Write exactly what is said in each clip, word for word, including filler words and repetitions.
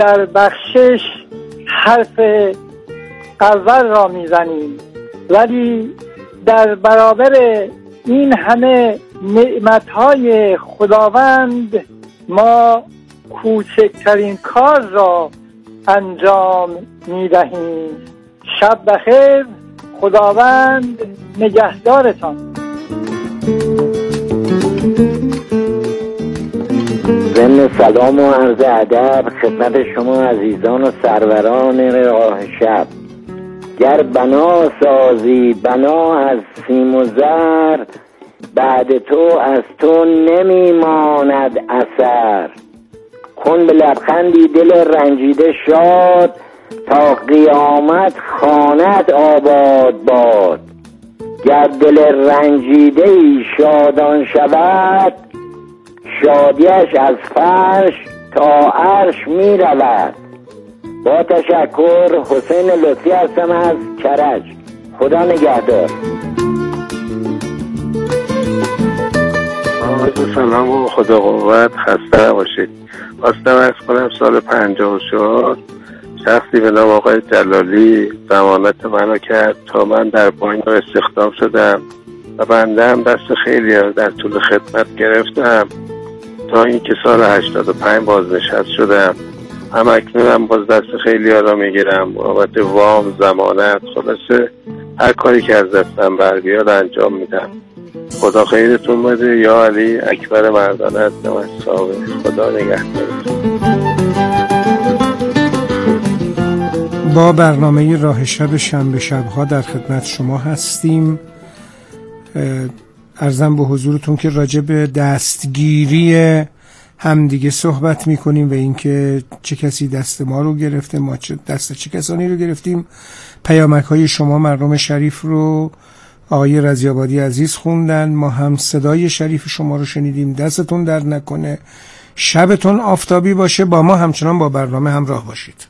در بخشش حرف اول را میزنیم، ولی در برابر این همه نعمتهای خداوند ما کوچکترین کار را انجام میدهیم. شب بخیر، خداوند نگهدارتان. ضمن سلام و عرض ادب خدمت شما عزیزان و سروران راه شب. گر بنا سازی بنا از سیم و زر، بعد تو از تو نمیماند اثر. کن به لبخندی دل رنجیده شاد، تا قیامت خانت آباد باد. گر دل رنجیده ای شادان شود، شادیش از فرش تا عرش می رود. با تشکر، حسین لطفی هستم از کرج. خدا نگهدار. آقای سلام و خدا قوت، خسته نباشید. خواستم عرض کنم سال پنجاه و چهار شخصی به نام آقای جلالی ضمانت منو کرد تا من در بانک استخدام شدم و بنده هم دست خیلی در طول خدمت گرفتم تا اینکه سال هشتاد و پنج بازنشست شدم. هم اکنونم باز دست خیلی ها را میگیرم بابت وام، ضمانت، خلاصه هر کاری که از دستم بر بیاد انجام میدم. خدا خیرتون بده. یا علی اکبر مردانه هستم از صاحب. خدا نگهدارتون. با برنامه راه شب شنبه شبها در خدمت شما هستیم. عرضم به حضورتون که راجع به دستگیری همدیگه صحبت میکنیم و اینکه چه کسی دست ما رو گرفته، ما چه دست چه کسانی رو گرفتیم. پیامک های شما مردم شریف رو آقای رضی‌آبادی عزیز خوندن، ما هم صدای شریف شما رو شنیدیم. دستتون درد نکنه، شبتون آفتابی باشه. با ما همچنان با برنامه همراه باشید.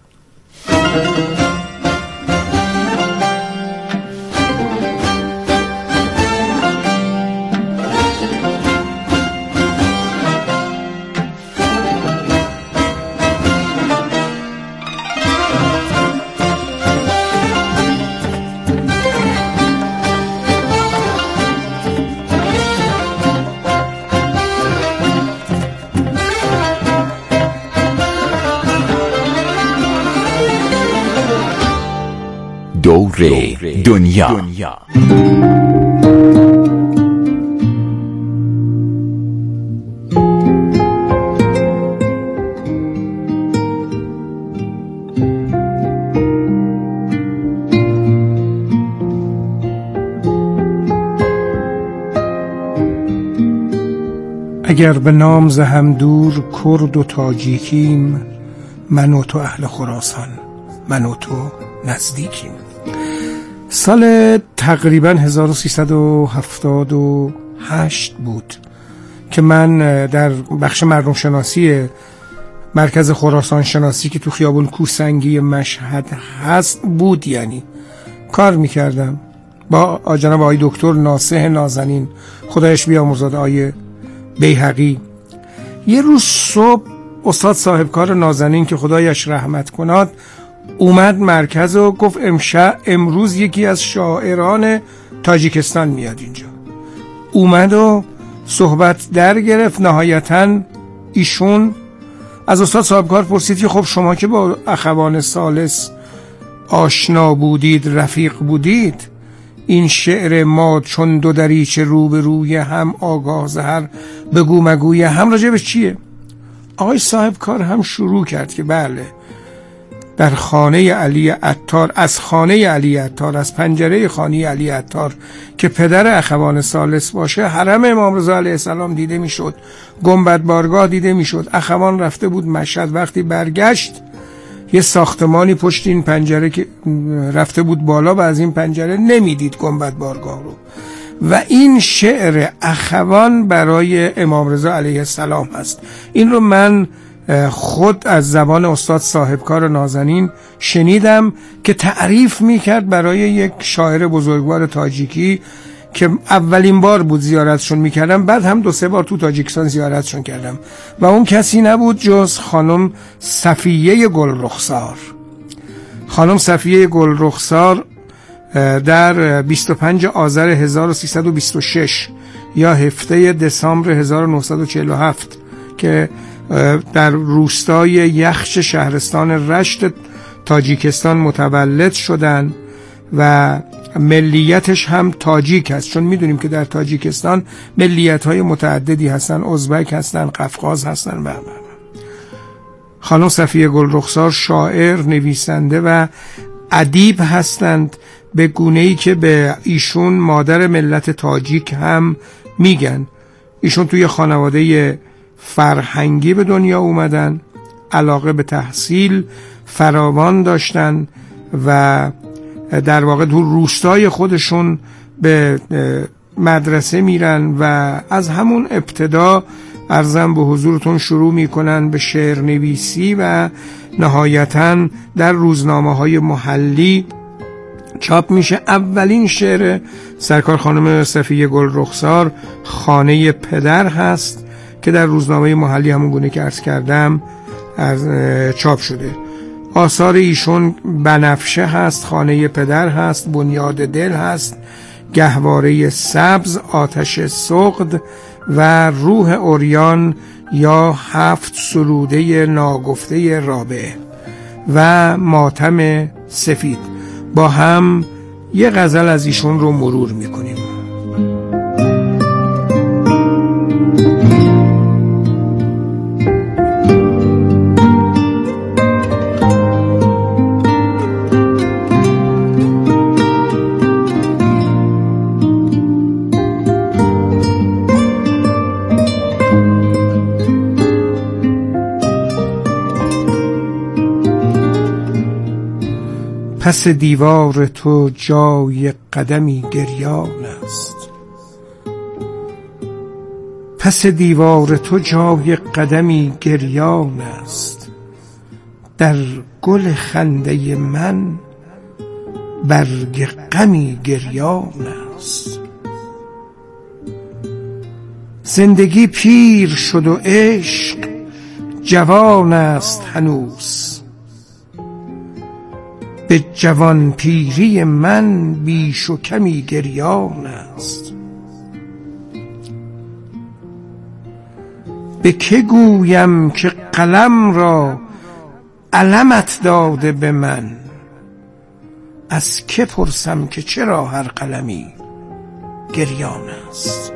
دور دنیا, دنیا. اگر به نام ز هم دور کرد و تاجیکیم، من و تو اهل خراسان، من و تو نزدیکیم. سال تقریبا هزار و سیصد و هفتاد و هشت بود که من در بخش مردم شناسی مرکز خراسان شناسی که تو خیابون کوسنگی مشهد هست بود، یعنی کار میکردم با جناب آقای دکتر ناصح نازنین، خدایش بیامرزاد، آقای بیهقی. یه روز صبح استاد صاحبکار نازنین که خدایش رحمت کناد اومد مرکز و گفت امشب امروز یکی از شاعران تاجیکستان میاد اینجا. اومد و صحبت در گرفت. نهایتاً ایشون از استاد صاحبکار پرسید که خب شما که با اخوان ثالث آشنا بودید، رفیق بودید، این شعر ما چون دو دریچه رو به روی هم آگاه زهر بگو مگوی هم راجع به چیه؟ آقای صاحبکار هم شروع کرد که بله، در خانه علی عطار، از خانه علی عطار، از پنجره خانه علی عطار که پدر اخوان ثالث باشه، حرم امام رضا علیه السلام دیده میشد، گنبد بارگاه دیده میشد. اخوان رفته بود مشهد، وقتی برگشت یه ساختمانی پشت این پنجره که رفته بود بالا و از این پنجره نمیدید گنبد بارگاه رو. و این شعر اخوان برای امام رضا علیه السلام هست. این رو من خود از زبان استاد صاحبکار نازنین شنیدم که تعریف میکرد برای یک شاعر بزرگوار تاجیکی که اولین بار بود زیارتشون میکردم، بعد هم دو سه بار تو تاجیکستان زیارتشون کردم و اون کسی نبود جز خانم صفیه گلرخسار. خانم صفیه گلرخسار در بیست و پنج آذر هزار و سیصد و بیست و شش یا هفده دسامبر هزار و نهصد و چهل و هفت که در روستای یخش شهرستان رشت تاجیکستان متولد شدن و ملیتش هم تاجیک هست، چون میدونیم که در تاجیکستان ملیت‌های متعددی هستن، ازبک هستن، قفقاز هستن و خانم صفیه گلرخسار شاعر، نویسنده و ادیب هستند، به گونه‌ای که به ایشون مادر ملت تاجیک هم میگن. ایشون توی خانواده فرهنگی به دنیا اومدن، علاقه به تحصیل فراوان داشتن و در واقع تو روستای خودشون به مدرسه میرن و از همون ابتدا عرضم به حضورتون شروع میکنن به شعر نویسی و نهایتاً در روزنامه های محلی چاپ میشه. اولین شعر سرکار خانم صفیه گلرخسار خانه پدر هست که در روزنامه محلی همون گونه که عرض کردم از چاپ شده. آثار ایشون بنفشه هست، خانه پدر هست، بنیاد دل هست، گهواره سبز، آتش سغد و روح عریان یا هفت سروده ناگفته رابعه و ماتم سفید. با هم یه غزل از ایشون رو مرور میکنیم. پس دیوار تو جای قدمی گریان است، پس دیوار تو جای قدمی گریان است، در گل خنده من برگ غمی گریان است. زندگی پیر شد و عشق جوان است هنوز، به جوان پیری من بیش و کمی گریان است. به که گویم که قلم را علمت داده به من، از که پرسم که چرا هر قلمی گریان است.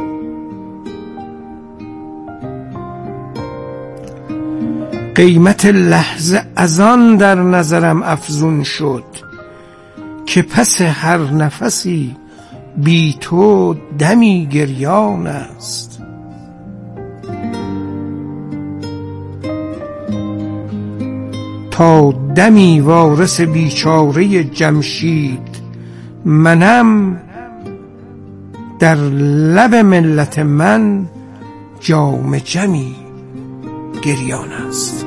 قیمت لحظه از آن در نظرم افزون شد که پس هر نفسی بی تو دمی گریان است. تا دمی وارث بیچاره جمشید منم، در لب ملت من جام جمی گریان است.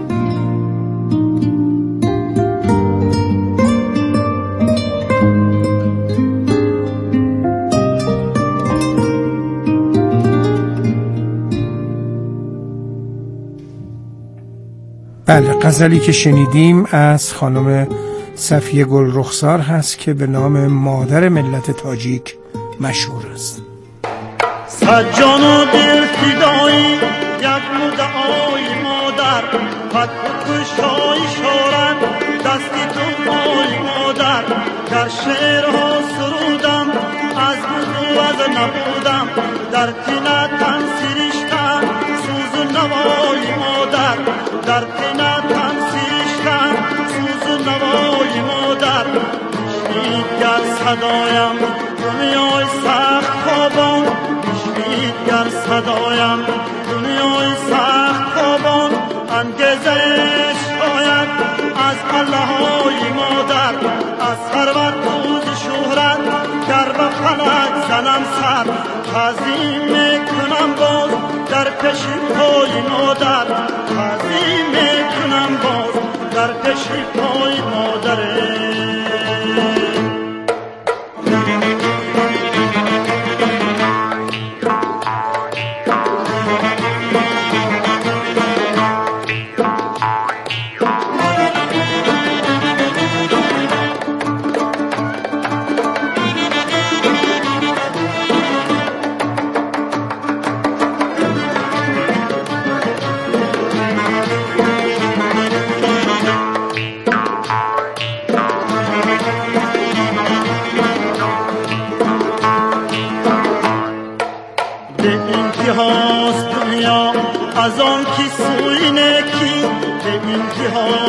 بله، غزلی که شنیدیم از خانم صفیه گلرخسار هست که به نام مادر ملت تاجیک مشهور است. صد جان و دل فدایی یک مدعای مادر، پد کشای شورن دستی تو مای مادر. در شعرها سرودم از بود و از نبودم، در تینه تن سیرشتن سوز و نوای مادر. در تینه تن سیرشتن سوز و نوای مادر. بشنید گر صدایم دنیای سخت خوابان، بشنید گر صدایم دنیای سخت خوابان. انگیزش شاید از الله های مادر، از ثروت روز شهرت گر به فلک زنم سر. تعظیم میکنم باز در پیش پای مادر، تعظیم میکنم باز در پیش پای مادر.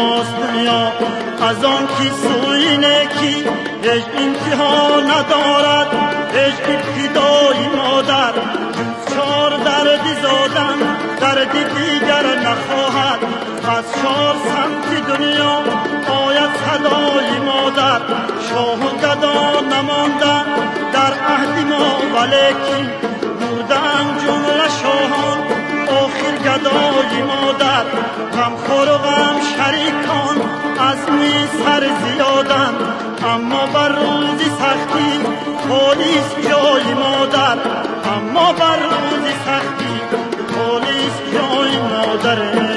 ماست دنیا، از آن کی سوی نکی هیچ انتها ندارد، هیچ ابتدای مادر چار دردی زادن، دردی دیگر نخواهد. از چار سمت دنیا آید صدای مادر، شاه و گدا نماندن در عهد ما ولیکن بردن جمله شاهان، آخر گدای مادر. غمخور و غم شریکان از می سر زیادن، اما بر روزی سختی پلیس جای مادر، اما بر روزی سختی پلیس جای مادره.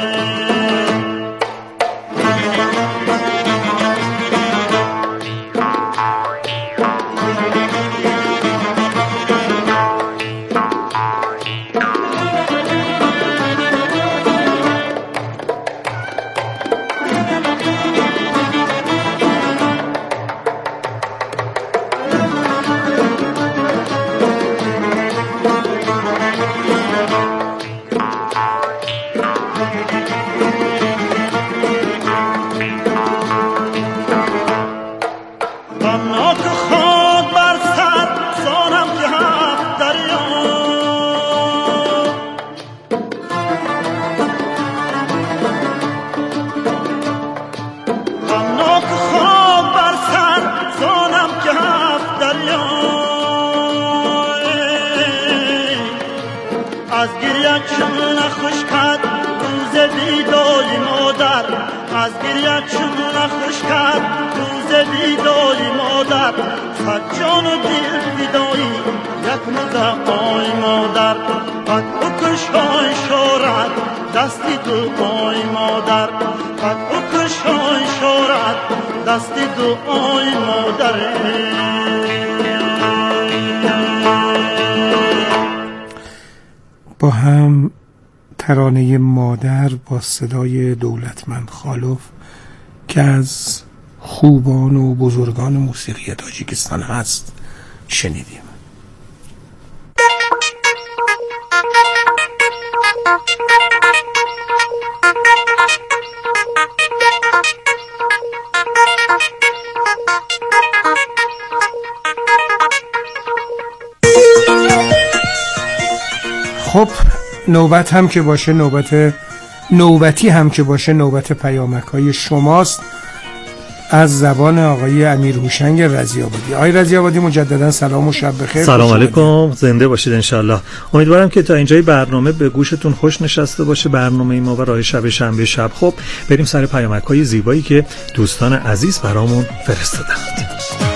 از گریه چون نخوش کرد روز بیدای مادر، از گریه چون نخوش کرد روز بیدای مادر. صد جان و دل فدایی یک مدعای مادر، قد بکشای شورت دستی دعای مادر، قد بکشای شورت دستی دعای مادر. با هم ترانه مادر با صدای دولتمند خالوف که از خوبان و بزرگان موسیقی تاجیکستان هست شنیدیم. خب نوبت هم که باشه، نوبت نوبتی هم که باشه، نوبت پیامک های شماست از زبان آقای امیر هوشنگ رضی‌آبادی. آقای رضی‌آبادی مجددا سلام و شب بخیر. سلام علیکم، زنده باشید انشالله. امیدوارم که تا اینجای برنامه به گوشتون خوش نشسته باشه برنامه ما برای شب شنبه شب. خب بریم سر پیامک های زیبایی که دوستان عزیز برامون فرستادند.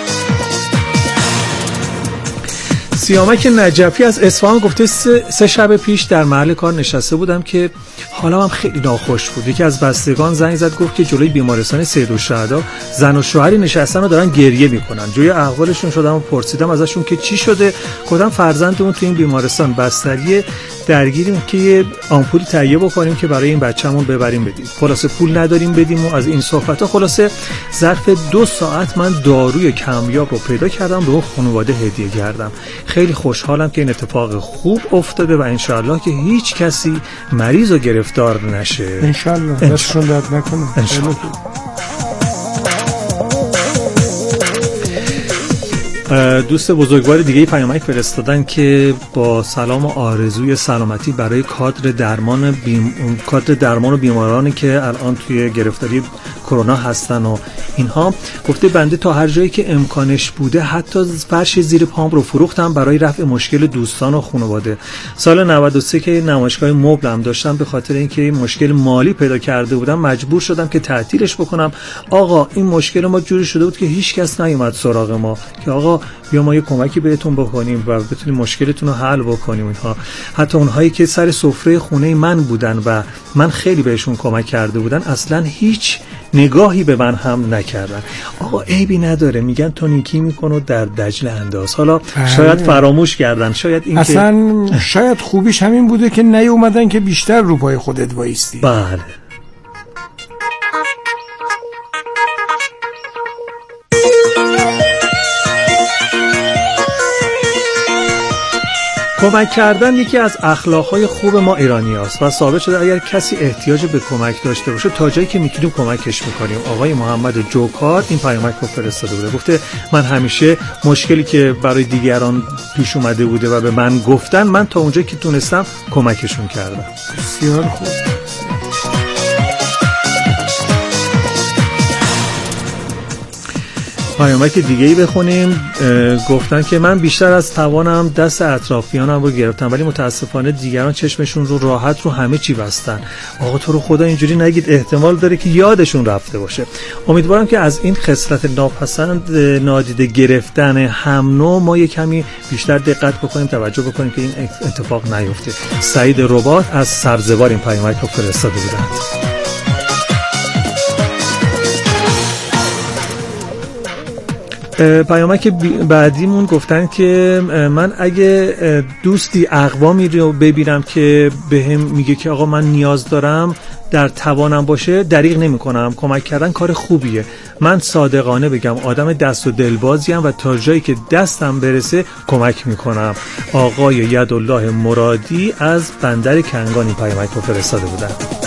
سیامک نجفی از اصفهان گفته سه, سه شب پیش در محل کار نشسته بودم که حالا هم خیلی ناخوش بود. یکی از بستگان زنگ زد گفت که جلوی بیمارستان سیدالشهدا زن و شوهری نشستن و دارن گریه میکنن. جوی احوالشون شدم و پرسیدم ازشون که چی شده. گفتم فرزندمون تو این بیمارستان بستری درگیریم که یه آمپول تهیه بکنیم که برای این بچه‌مون ببریم بدیم. خلاصه پول نداریم بدیم و از این صحبت‌ها. خلاصه ظرف دو ساعت من داروی کمیاب رو پیدا کردم به اون خانواده هدیه کردم. خیلی خوشحالم که این اتفاق خوب افتاده و انشالله که هیچ کسی مریض و گرفتار نشه. انشالله دستشون درد نکنه. انشالله. دوست بزرگوار دیگه پیامک فرستادن که با سلام و آرزوی سلامتی برای کادر درمان بیم... کادر درمان و بیمارانی که الان توی گرفتاری کرونا هستن و اینها. گفته بنده تا هر جایی که امکانش بوده حتی فرش زیر پام رو فروختم برای رفع مشکل دوستان و خانواده. سال نود و سه که نمایشگاه مبلم داشتم به خاطر اینکه مشکل مالی پیدا کرده بودم مجبور شدم که تعطیلش بکنم. آقا این مشکل ما جوری شده بود که هیچ کس نیومد سراغ ما که آقا بیا ما یه کمکی بهتون بکنیم و بتونیم مشکلتون رو حل بکنیم. اینها حتی اونهایی که سر سفره خونه من بودن و من خیلی بهشون کمک کرده بودن اصلا هیچ نگاهی به من هم نکردن. آقا عیبی نداره، میگن تو نیکی میکنه در دجله انداز. حالا شاید فراموش کردن، شاید این اصلا که... شاید خوبیش همین بوده که نیومدن که بیشتر رو پای خودت وایستی. بله. کمک کردن یکی از اخلاقهای خوب ما ایرانی هست و ثابت شده اگر کسی احتیاج به کمک داشته باشه تا جایی که میتونیم کمکش میکنیم. آقای محمد جوکار این پیامک رو فرستاده بوده، گفته من همیشه مشکلی که برای دیگران پیش اومده بوده و به من گفتن، من تا اونجایی که تونستم کمکشون کردم. بسیار خوب. پیامک دیگه ای بخونیم. گفتن که من بیشتر از توانم دست اطرافیانم رو گرفتم ولی متاسفانه دیگران چشمشون رو راحت رو همه چی بستن. آقا تو رو خدا اینجوری نگید، احتمال داره که یادشون رفته باشه. امیدوارم که از این خصلت ناپسند نادیده گرفتن هم نوع ما یک کمی بیشتر دقت بکنیم، توجه بکنیم که این اتفاق نیفته. سعید رباط از سبزوار این پیامک رو فرستاده بودند. پیامک بعدیمون گفتن که من اگه دوستی اقوامی رو ببینم که بهم میگه که آقا من نیاز دارم، در توانم باشه دریغ نمی کنم. کمک کردن کار خوبیه. من صادقانه بگم آدم دست و دلبازیم و تا جایی که دستم برسه کمک میکنم. آقای یدالله مرادی از بندر کنگان این پیامک رو فرستاده بودن.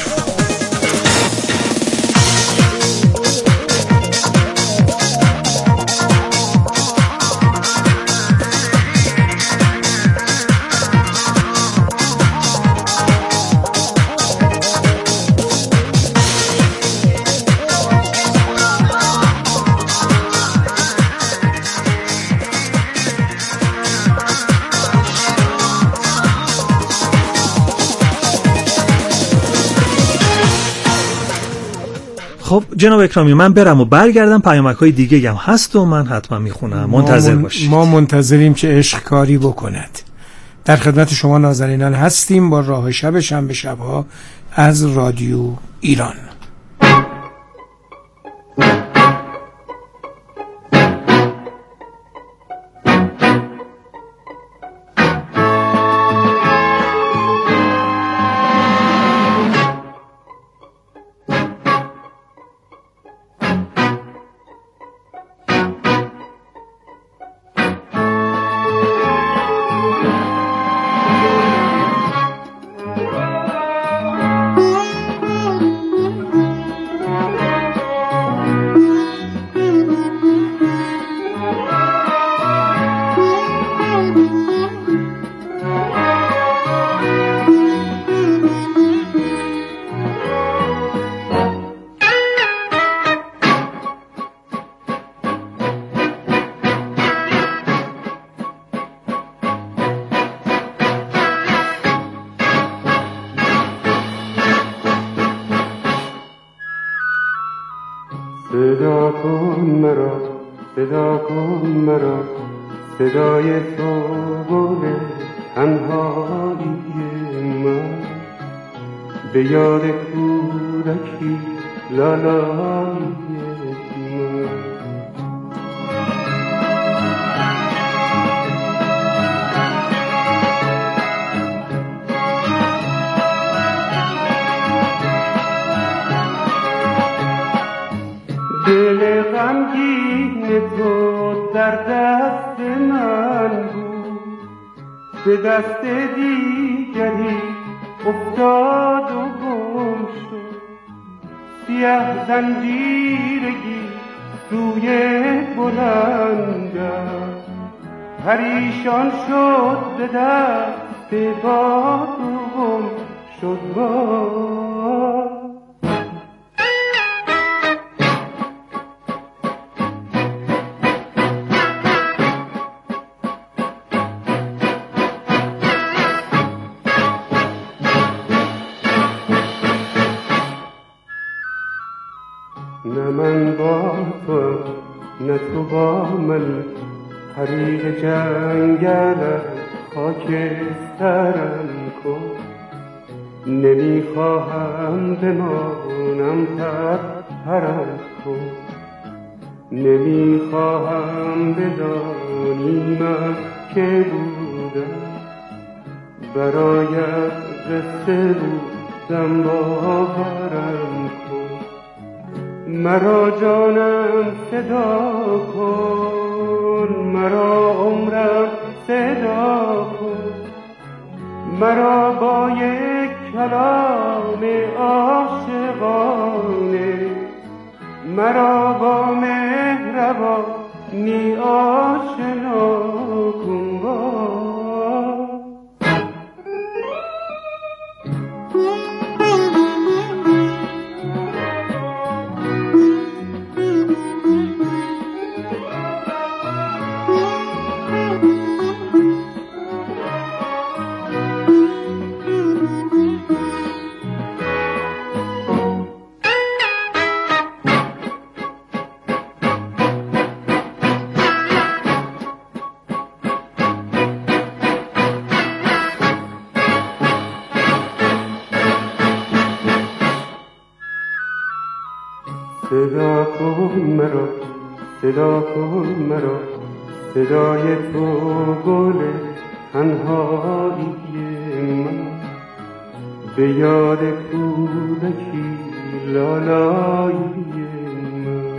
خب جناب اکرامی، من برم و برگردم، پیامک‌های دیگه هم هست و من حتما میخونم. منتظر باشید. ما منتظریم که عشق کاری بکند. در خدمت شما نازنینان هستیم با راه شب شنبه شب‌ها از رادیو ایران. صدا کن مرا، صدا کن مرا، صدای تو بوده تنهایی من، به یاد کودکی لالایی من. دل غمگین تو در دست من بود، به دست دیگری افتاد و گم شد. سیه زنجیرگی روی بلندم پریشان شد، به دست باد و گم شد باد. نه من با تو نه تو با من، طریق جنگل خاکسترم کن. نمیخواهم بمانم پر پرم کن، نمیخواهم بدانی من که بودم، برایت قصه بودم باورم کن. مرا جانم صدا کن، مرا عمرم صدا کن، مرا با یک کلام عاشقانه، مرا با مهربانی آشنا کن. صدا کن مرا، صدا کن مرا، صدای تو گل تنهایی من، به یاد کودکی لالایی من.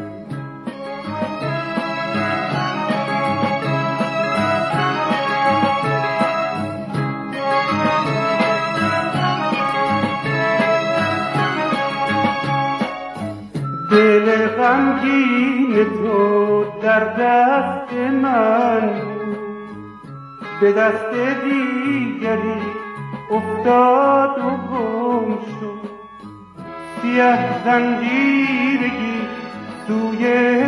دل غمگین تو در دست من، به دست دیگری افتاد و گم شد. سیه زنجیرگی توی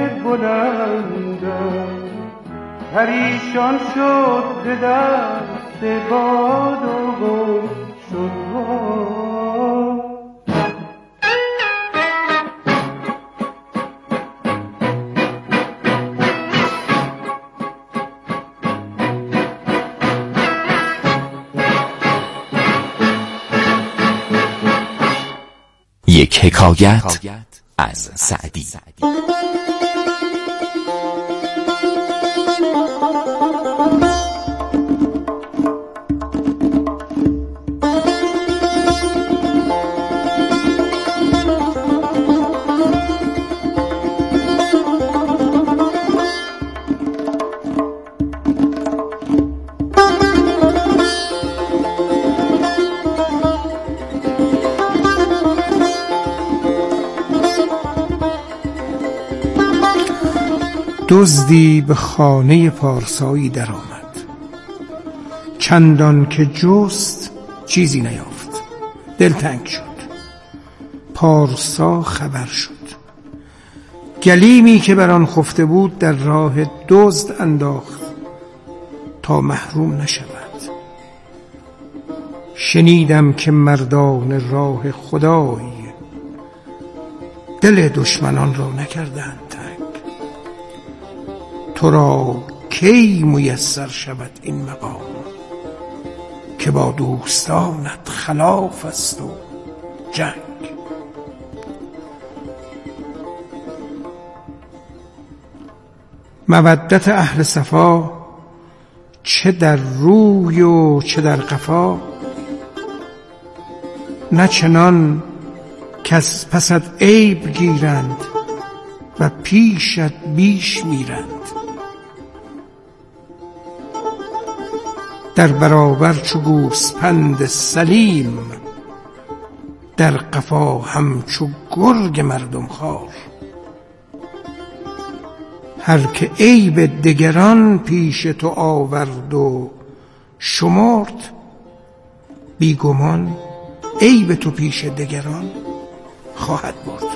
بلندم، پریشان شد به دست باد و گم شد. یک حکایت از سعدی. دزدی به خانه پارسایی در آمد، چندان که جست چیزی نیافت. دلتنگ شد. پارسا خبر شد. گلیمی که بر آن خفته بود در راه دزد انداخت تا محروم نشود. شنیدم که مردان راه خدای دل دشمنان را نکردند تنگ. تو را کی میسر شود این مقام، که با دوستانت خلاف است و جنگ. مودت اهل صفا چه در روی و چه در قفا، نه چنان کس پست عیب گیرند و پیشت بیش میرند. در برابر چو گوسپند سلیم، در قفا همچو گرگ مردم خوار. هر که عیب دگران پیش تو آورد و شمرد، بیگمان عیب تو پیش دگران خواهد برد.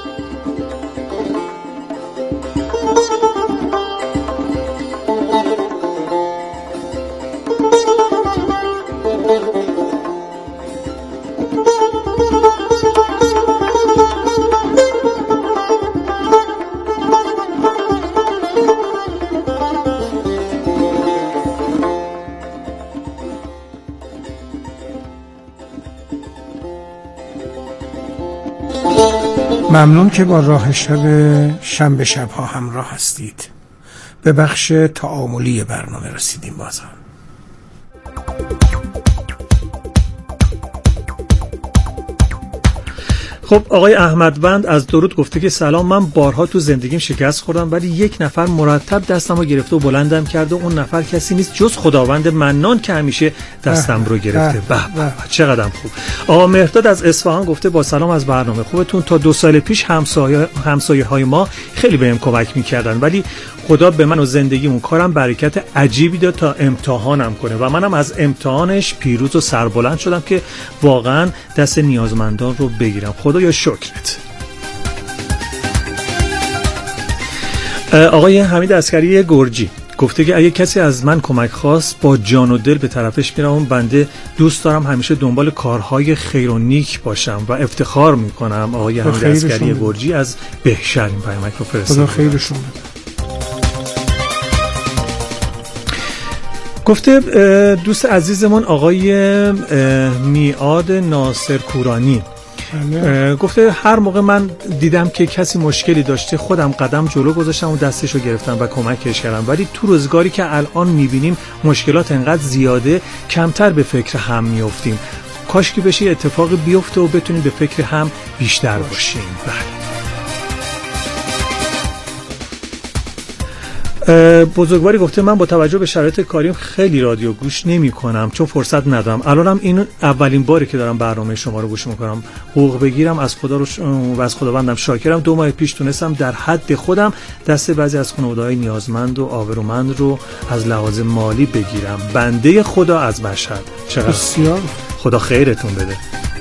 ممنون که با راه شب شنبه شبها همراه هستید. به بخش تعاملی برنامه رسیدیم. بازم خب آقای احمدوند از درود گفته که سلام، من بارها تو زندگیم شکست خوردم ولی یک نفر مرتب دستم رو گرفته و بلندم کرده و اون نفر کسی نیست جز خداوند منان که همیشه دستم رو گرفته. به به چقدر خوب. آقا مهرداد از اصفهان گفته با سلام از برنامه خوبتون. تا دو سال پیش همسایه همسایه های ما خیلی بهم کمک میکردن ولی خدا به من و زندگیمون کارم برکت عجیبی داد تا امتحانم کنه و منم از امتحانش پیروز و سربلند شدم که واقعا دست نیازمندان رو بگیرم. خدایا شکرت. آقای حمید عسکری گرجی گفته که اگه کسی از من کمک خواست با جان و دل به طرفش میرم. بنده دوست دارم همیشه دنبال کارهای خیر و نیک باشم و افتخار میکنم. آقای حمید عسکری گرجی از بهشهر این پیامک رو فرستاد. خدا خیرشون بده. گفته دوست عزیزمون آقای میعاد ناصر کورانی گفته هر موقع من دیدم که کسی مشکلی داشته خودم قدم جلو گذاشتم و دستشو گرفتم و کمکش کردم، ولی تو روزگاری که الان میبینیم مشکلات انقدر زیاده کمتر به فکر هم میافتیم. کاش که بشه اتفاقی بیفته و بتونیم به فکر هم بیشتر باشیم. بله. بزرگواری گفته من با توجه به شرایط کاریم خیلی رادیو گوش نمی کنم چون فرصت ندارم. الانم این اولین باری که دارم برنامه شما رو گوش میکنم. حقوق بگیرم از خدا رو ش... و از خداوندم شاکرم. دو ماه پیش تونستم در حد خودم دست بعضی از خانواده‌های نیازمند و آبرومند رو از لحاظ مالی بگیرم. بنده خدا از مشهد. چقدر بسیار خدا خیرتون بده.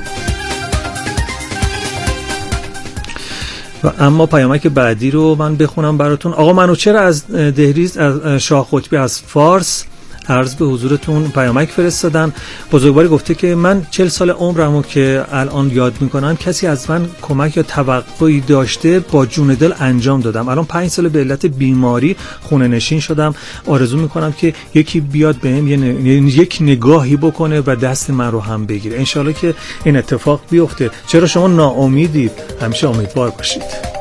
و اما پیامک بعدی رو من بخونم براتون. آقا منوچهر از دهریز از شاه قطبی از فارس عرض به حضورتون پیامک فرستادن. بزرگواری گفته که من چهل سال عمرمو که الان یاد میکنم کسی از من کمک یا توقعی داشته با جون دل انجام دادم. الان پنج سال به علت بیماری خونه نشین شدم. آرزو میکنم که یکی بیاد بهم یه ن... یک نگاهی بکنه و دست من رو هم بگیره. انشالله که این اتفاق بیفته. چرا شما ناامیدید؟ همیشه امیدوار باشید.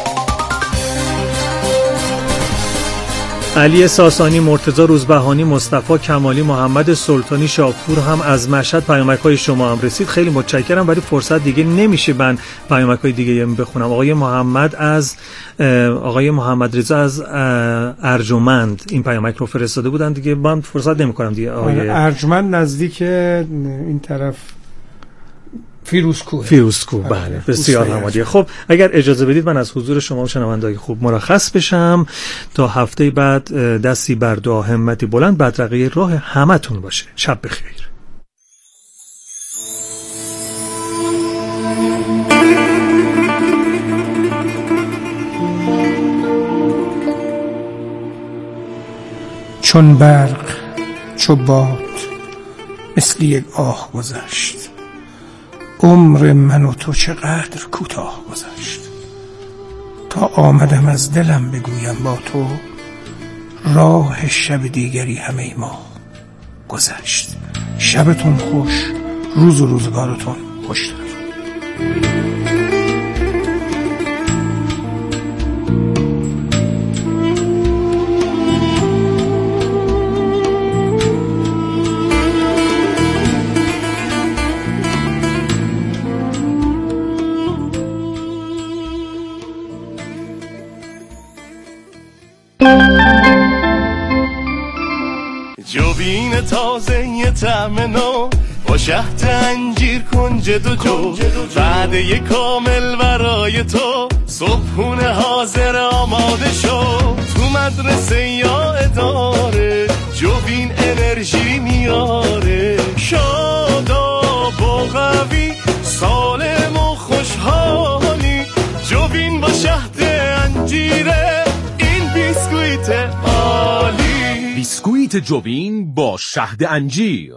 علی ساسانی، مرتضی روزبهانی، مصطفی کمالی، محمد سلطانی شاپور هم از مشهد پیامک‌های شما هم رسید. خیلی متشکرم ولی فرصت دیگه نمیشه من پیامک‌های دیگه بخونم. آقای محمد از آقای محمد رضا از ارجمند این پیامک رو فرستاده بودن دیگه من فرصت نمی‌کنم دیگه. آقای ارجمند نزدیک این طرف فیروزکوه. فیروزکوه بله بسیار همالیه. خب اگر اجازه بدید من از حضور شما و شنوندگان خوب مرخص بشم تا هفته بعد. دستی بر دعا، همتی بلند، بدرقه راه همتون باشه. شب بخیر. چون برق چو باد مثل یک آه گذشت، عمر من و تو چقدر کوتاه گذشت. تا آمدم از دلم بگویم با تو، راه شب دیگری همه ما گذشت. شبتون خوش، روز و روزگارتون خوشتر. جوین تازه یه طعم نو با شهد انجیر کنج دو جو، وعده کامل برای تو، صبحونه حاضر آماده شو. تو مدرسه یا اداره جوین انرژی میاره، شاداب و قوی، سالم و خوشحالی. جوین با شهد انجیره، این بیسکویت عالی. بیسکویت جوین با شهد انجیر.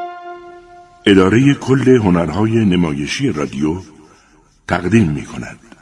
اداره کل هنرهای نمایشی رادیو تقدیم می کند.